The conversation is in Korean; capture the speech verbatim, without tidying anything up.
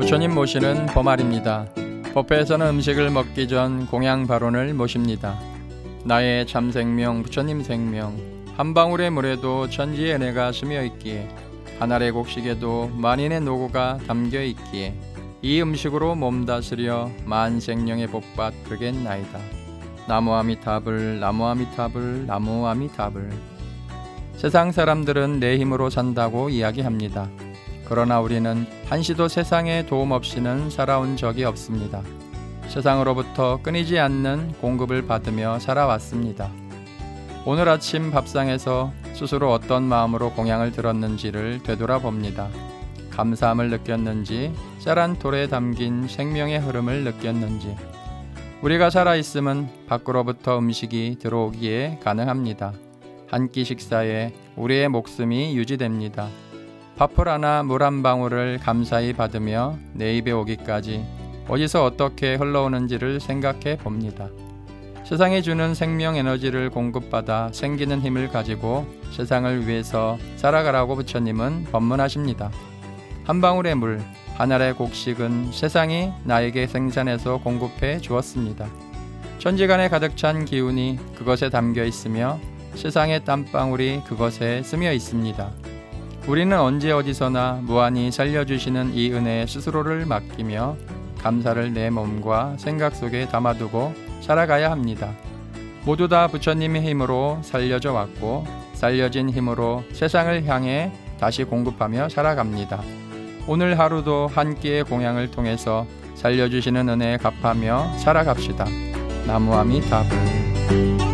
부처님 모시는 법알입니다. 법회에서는 음식을 먹기 전 공양 발언을 모십니다. 나의 참 생명 부처님 생명, 한 방울의 물에도 천지의 은혜가 스며 있기에, 한 알의 곡식에도 만인의 노고가 담겨 있기에, 이 음식으로 몸 다스려 만생령의 복받 그겠나이다. 나무아미타불 나무아미타불 나무아미타불. 세상 사람들은 내 힘으로 산다고 이야기합니다. 그러나 우리는 한시도 세상의 도움 없이는 살아온 적이 없습니다. 세상으로부터 끊이지 않는 공급을 받으며 살아왔습니다. 오늘 아침 밥상에서 스스로 어떤 마음으로 공양을 들었는지를 되돌아봅니다. 감사함을 느꼈는지, 짤한 돌에 담긴 생명의 흐름을 느꼈는지. 우리가 살아있음은 밖으로부터 음식이 들어오기에 가능합니다. 한 끼 식사에 우리의 목숨이 유지됩니다. 밥풀 하나 물 한 방울을 감사히 받으며 내 입에 오기까지 어디서 어떻게 흘러오는지를 생각해 봅니다. 세상이 주는 생명 에너지를 공급받아 생기는 힘을 가지고 세상을 위해서 살아가라고 부처님은 법문하십니다. 한 방울의 물, 한 알의 곡식은 세상이 나에게 생산해서 공급해 주었습니다. 천지간에 가득 찬 기운이 그것에 담겨 있으며 세상의 땀방울이 그것에 스며 있습니다. 우리는 언제 어디서나 무한히 살려주시는 이 은혜에 스스로를 맡기며 감사를 내 몸과 생각 속에 담아두고 살아가야 합니다. 모두 다 부처님의 힘으로 살려져 왔고, 살려진 힘으로 세상을 향해 다시 공급하며 살아갑니다. 오늘 하루도 한 끼의 공양을 통해서 살려주시는 은혜에 갚하며 살아갑시다. 나무아미타불.